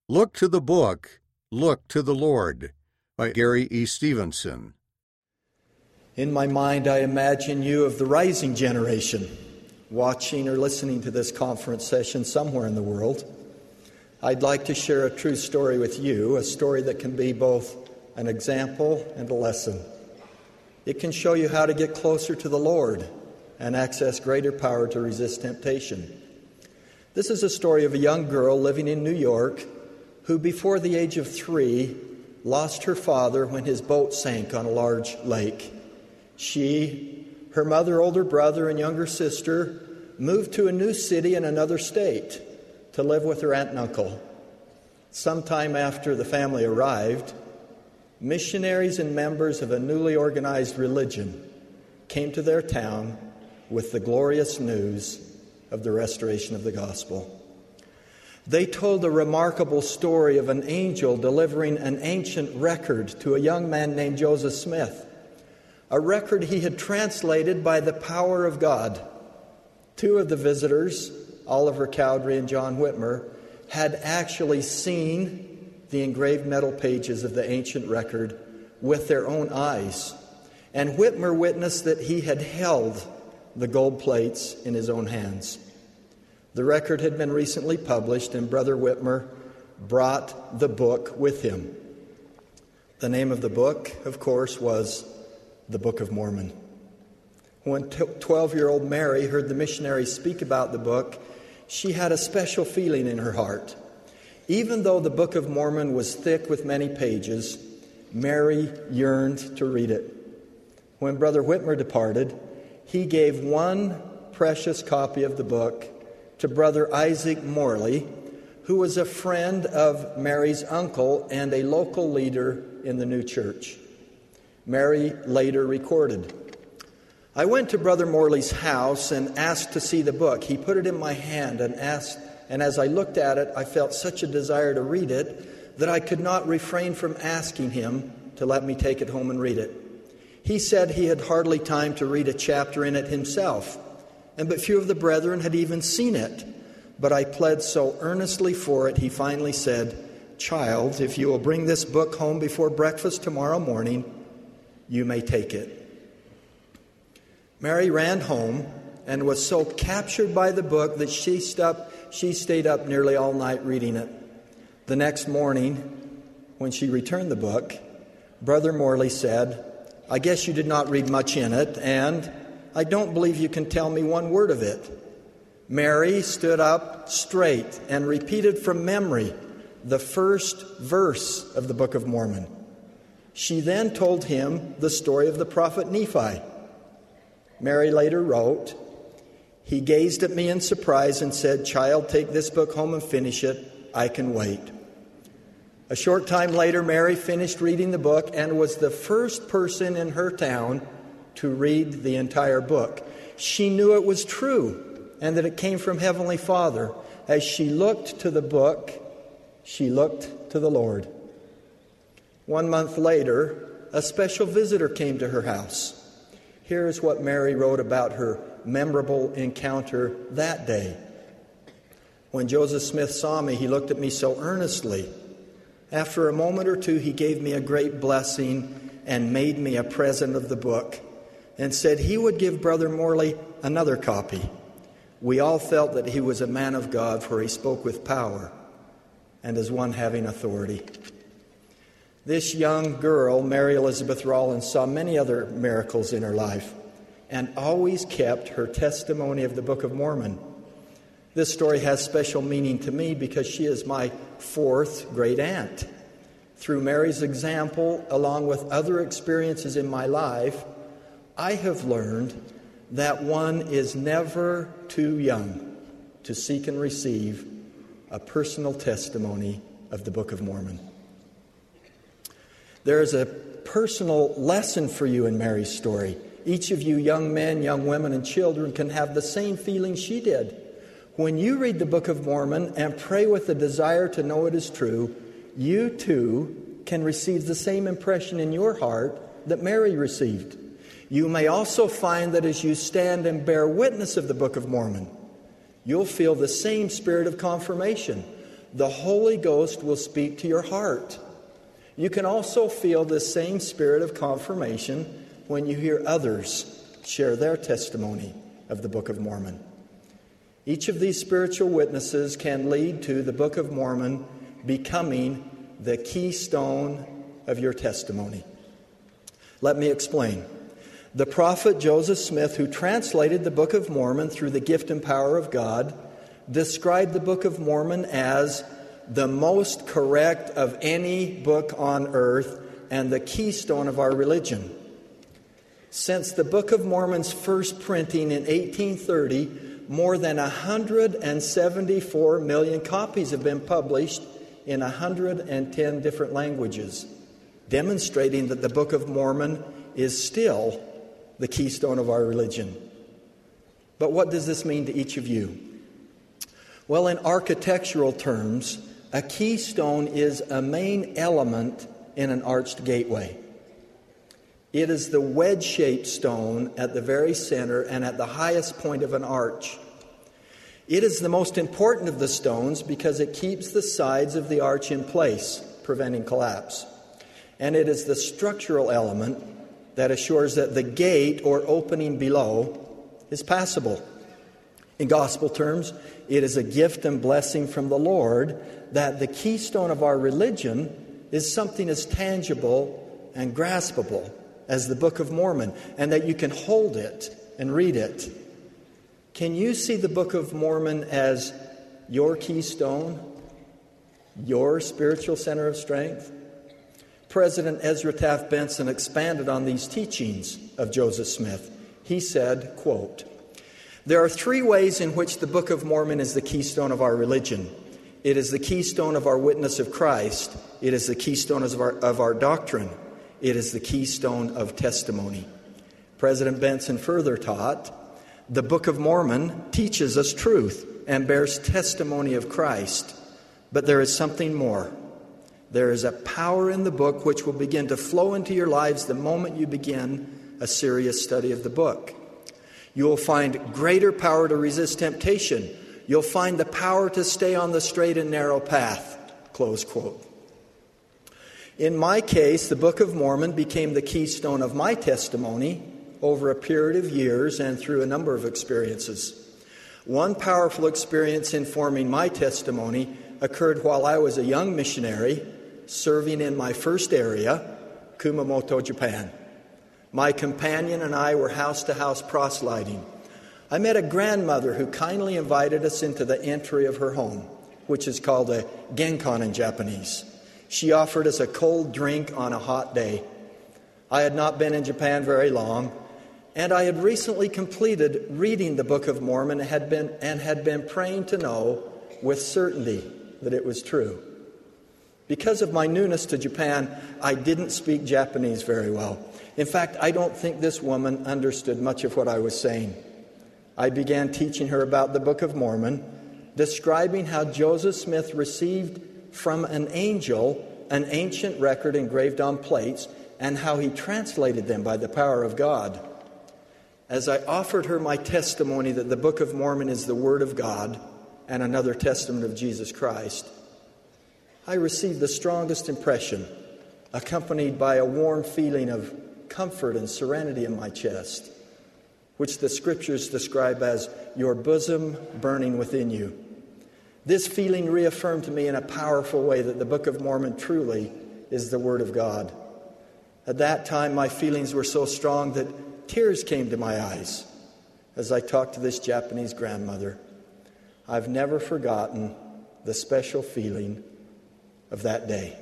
Look to the book, Look to the Lord, by Gary E. Stevenson. In my mind, I imagine you of the rising generation, watching or listening to this conference session somewhere in the world. I'd like to share a true story with you, a story that can be both an example and a lesson. It can show you how to get closer to the Lord and access greater power to resist temptation. This is a story of a young girl living in New York who, before the age of 3, lost her father when his boat sank on a large lake. She, her mother, older brother, and younger sister moved to a new city in another state to live with her aunt and uncle. Sometime after the family arrived, missionaries and members of a newly organized religion came to their town with the glorious news of the restoration of the gospel. They told a remarkable story of an angel delivering an ancient record to a young man named Joseph Smith, a record he had translated by the power of God. 2 of the visitors, Oliver Cowdery and John Whitmer, had actually seen the engraved metal pages of the ancient record with their own eyes. And Whitmer witnessed that he had held the gold plates in his own hands. The record had been recently published, and Brother Whitmer brought the book with him. The name of the book, of course, was the Book of Mormon. When 12-year-old Mary heard the missionary speak about the book, she had a special feeling in her heart. Even though the Book of Mormon was thick with many pages, Mary yearned to read it. When Brother Whitmer departed, he gave one precious copy of the book to Brother Isaac Morley, who was a friend of Mary's uncle and a local leader in the new church. Mary later recorded, "I went to Brother Morley's house and asked to see the book. He put it in my hand and as I looked at it, I felt such a desire to read it that I could not refrain from asking him to let me take it home and read it. He said he had hardly time to read a chapter in it himself, and but few of the brethren had even seen it. But I pled so earnestly for it, he finally said, 'Child, if you will bring this book home before breakfast tomorrow morning, you may take it.' Mary ran home and was so captured by the book that she stayed up nearly all night reading it. The next morning, when she returned the book, Brother Morley said, 'I guess you did not read much in it, and I don't believe you can tell me one word of it.' Mary stood up straight and repeated from memory the first verse of the Book of Mormon. She then told him the story of the prophet Nephi. Mary later wrote, 'He gazed at me in surprise and said, "Child, take this book home and finish it. I can wait." A short time later, Mary finished reading the book and was the first person in her town to read the entire book. She knew it was true and that it came from Heavenly Father. As she looked to the book, she looked to the Lord. 1 month later, a special visitor came to her house. Here is what Mary wrote about her memorable encounter that day. "When Joseph Smith saw me, he looked at me so earnestly. After a moment or two, he gave me a great blessing and made me a present of the book and said he would give Brother Morley another copy. We all felt that he was a man of God, for he spoke with power and as one having authority." This young girl, Mary Elizabeth Rollins, saw many other miracles in her life and always kept her testimony of the Book of Mormon. This story has special meaning to me because she is my 4th great aunt. Through Mary's example, along with other experiences in my life, I have learned that one is never too young to seek and receive a personal testimony of the Book of Mormon. There is a personal lesson for you in Mary's story. Each of you young men, young women, and children can have the same feeling she did. When you read the Book of Mormon and pray with the desire to know it is true, you too can receive the same impression in your heart that Mary received. You may also find that as you stand and bear witness of the Book of Mormon, you'll feel the same spirit of confirmation, the Holy Ghost will speak to your heart. You can also feel the same spirit of confirmation when you hear others share their testimony of the Book of Mormon. Each of these spiritual witnesses can lead to the Book of Mormon becoming the keystone of your testimony. Let me explain. The prophet Joseph Smith, who translated the Book of Mormon through the gift and power of God, described the Book of Mormon as the most correct of any book on earth and the keystone of our religion. Since the Book of Mormon's first printing in 1830, more than 174 million copies have been published in 110 different languages, demonstrating that the Book of Mormon is still the keystone of our religion. But what does this mean to each of you? Well, in architectural terms, a keystone is a main element in an arched gateway. It is the wedge-shaped stone at the very center and at the highest point of an arch. It is the most important of the stones because it keeps the sides of the arch in place, preventing collapse. And it is the structural element that assures that the gate or opening below is passable. In gospel terms, it is a gift and blessing from the Lord that the keystone of our religion is something as tangible and graspable as the Book of Mormon, and that you can hold it and read it. Can you see the Book of Mormon as your keystone, your spiritual center of strength? President Ezra Taft Benson expanded on these teachings of Joseph Smith. He said, quote, "There are three ways in which the Book of Mormon is the keystone of our religion. It is the keystone of our witness of Christ. It is the keystone of our doctrine. It is the keystone of testimony." President Benson further taught, "The Book of Mormon teaches us truth and bears testimony of Christ. But there is something more. There is a power in the book which will begin to flow into your lives the moment you begin a serious study of the book. You will find greater power to resist temptation. You'll find the power to stay on the straight and narrow path." Close quote. In my case, the Book of Mormon became the keystone of my testimony over a period of years and through a number of experiences. One powerful experience informing my testimony occurred while I was a young missionary serving in my first area, Kumamoto, Japan. My companion and I were house-to-house proselyting. I met a grandmother who kindly invited us into the entry of her home, which is called a genkan in Japanese. She offered us a cold drink on a hot day. I had not been in Japan very long, and I had recently completed reading the Book of Mormon and had been praying to know with certainty that it was true. Because of my newness to Japan, I didn't speak Japanese very well. In fact, I don't think this woman understood much of what I was saying. I began teaching her about the Book of Mormon, describing how Joseph Smith received from an angel an ancient record engraved on plates and how he translated them by the power of God. As I offered her my testimony that the Book of Mormon is the Word of God and another testament of Jesus Christ, I received the strongest impression, accompanied by a warm feeling of comfort and serenity in my chest, which the Scriptures describe as your bosom burning within you. This feeling reaffirmed to me in a powerful way that the Book of Mormon truly is the Word of God. At that time, my feelings were so strong that tears came to my eyes as I talked to this Japanese grandmother. I've never forgotten the special feeling of that day.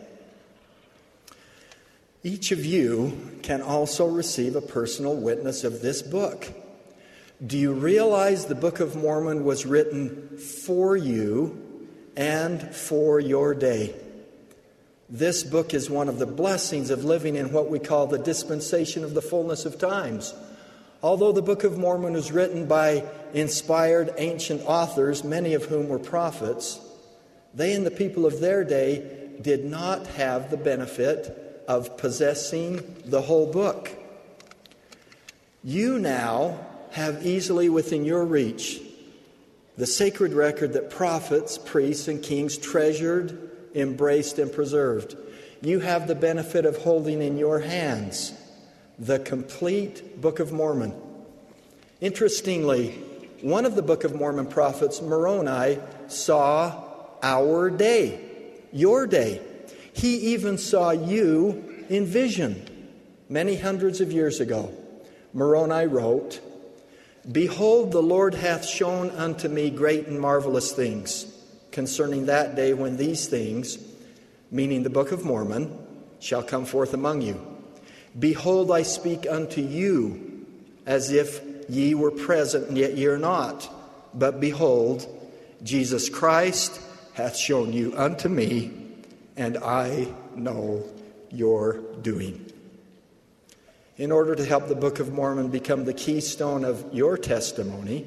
Each of you can also receive a personal witness of this book. Do you realize the Book of Mormon was written for you and for your day? This book is one of the blessings of living in what we call the dispensation of the fullness of times. Although the Book of Mormon was written by inspired ancient authors, many of whom were prophets, they and the people of their day did not have the benefit of possessing the whole book. You now have easily within your reach the sacred record that prophets, priests, and kings treasured, embraced, and preserved. You have the benefit of holding in your hands the complete Book of Mormon. Interestingly, one of the Book of Mormon prophets, Moroni, saw our day, your day. He even saw you in vision many hundreds of years ago. Moroni wrote, "Behold, the Lord hath shown unto me great and marvelous things concerning that day when these things," meaning the Book of Mormon, "shall come forth among you. Behold, I speak unto you as if ye were present, and yet ye are not. But behold, Jesus Christ hath shown you unto me, and I know your doing." In order to help the Book of Mormon become the keystone of your testimony,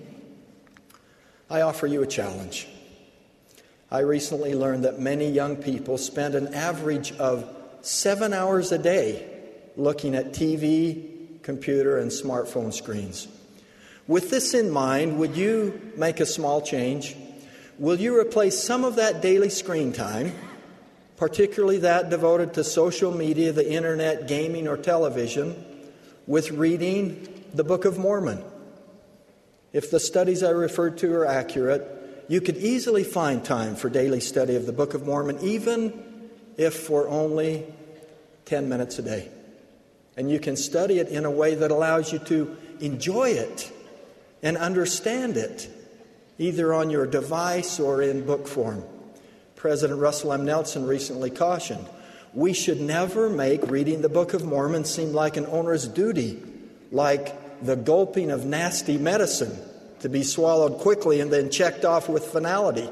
I offer you a challenge. I recently learned that many young people spend an average of 7 hours a day looking at TV, computer, and smartphone screens. With this in mind, would you make a small change? Will you replace some of that daily screen time, particularly that devoted to social media, the internet, gaming, or television, with reading the Book of Mormon? If the studies I referred to are accurate, you could easily find time for daily study of the Book of Mormon, even if for only 10 minutes a day. And you can study it in a way that allows you to enjoy it and understand it, either on your device or in book form. President Russell M. Nelson recently cautioned, we should never make reading the Book of Mormon seem like an onerous duty, like the gulping of nasty medicine to be swallowed quickly and then checked off with finality.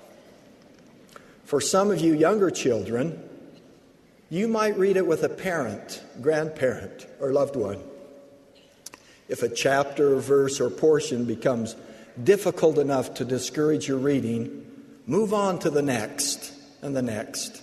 For some of you younger children, you might read it with a parent, grandparent, or loved one. If a chapter, verse, or portion becomes difficult enough to discourage your reading, move on to the next and the next.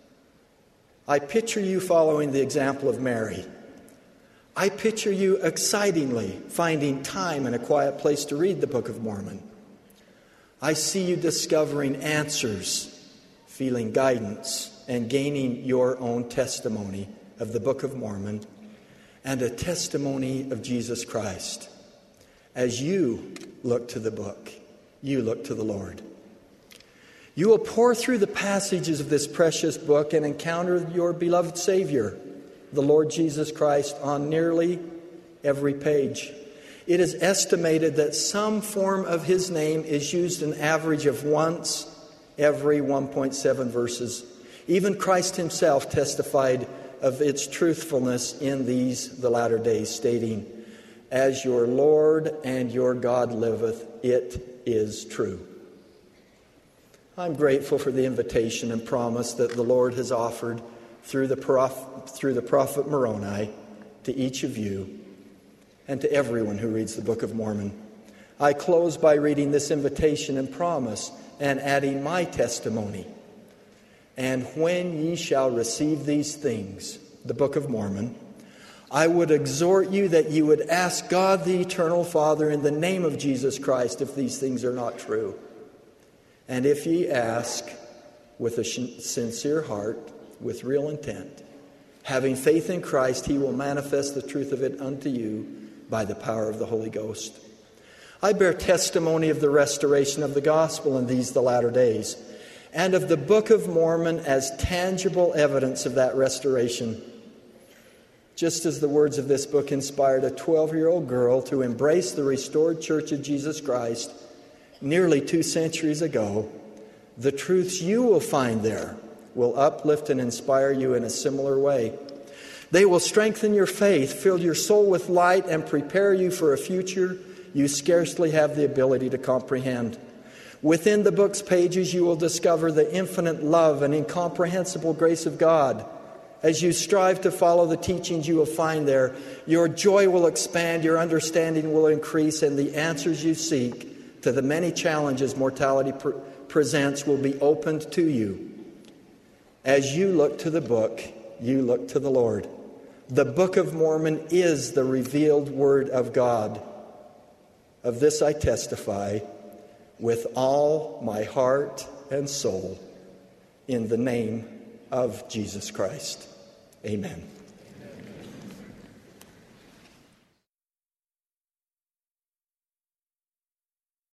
I picture you following the example of Mary. I picture you excitingly finding time and a quiet place to read the Book of Mormon. I see you discovering answers, feeling guidance, and gaining your own testimony of the Book of Mormon and a testimony of Jesus Christ. As you look to the book, you look to the Lord. You will pour through the passages of this precious book and encounter your beloved Savior, the Lord Jesus Christ, on nearly every page. It is estimated that some form of his name is used an average of once every 1.7 verses. Even Christ himself testified of its truthfulness in these, the latter days, stating, "As your Lord and your God liveth, it is true." I'm grateful for the invitation and promise that the Lord has offered through the prophet Moroni to each of you and to everyone who reads the Book of Mormon. I close by reading this invitation and promise and adding my testimony. "And when ye shall receive these things," the Book of Mormon, "I would exhort you that you would ask God the Eternal Father in the name of Jesus Christ if these things are not true. And if ye ask with a sincere heart, with real intent, having faith in Christ, he will manifest the truth of it unto you by the power of the Holy Ghost." I bear testimony of the restoration of the gospel in these, the latter days, and of the Book of Mormon as tangible evidence of that restoration. Just as the words of this book inspired a 12-year-old girl to embrace the restored Church of Jesus Christ nearly 2 centuries ago, the truths you will find there will uplift and inspire you in a similar way. They will strengthen your faith, fill your soul with light, and prepare you for a future you scarcely have the ability to comprehend. Within the book's pages, you will discover the infinite love and incomprehensible grace of God. As you strive to follow the teachings you will find there, your joy will expand, your understanding will increase, and the answers you seek to the many challenges mortality presents will be opened to you. As you look to the book, you look to the Lord. The Book of Mormon is the revealed Word of God. Of this I testify, with all my heart and soul in the name of Jesus Christ. Amen.